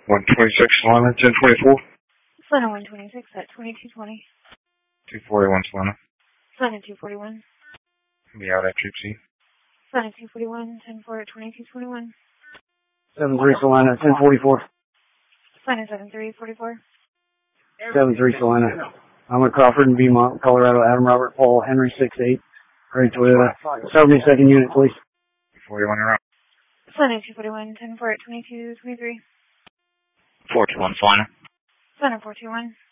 126 Solana, 1024. Solana 126 at 2220. 241 Solana. Solana 241. Be out at Troop C. Solana 241, 10-4 at 2221. 73 Solana, 1044. Solana 7344. 73 Solana. I'm with Crawford and Beaumont, Colorado, Adam Robert Paul, Henry 68. Great Toyota. 72nd unit, please. 41 and up. Solana 241, 10-4 at 2223. 421 Solana. Solana 421.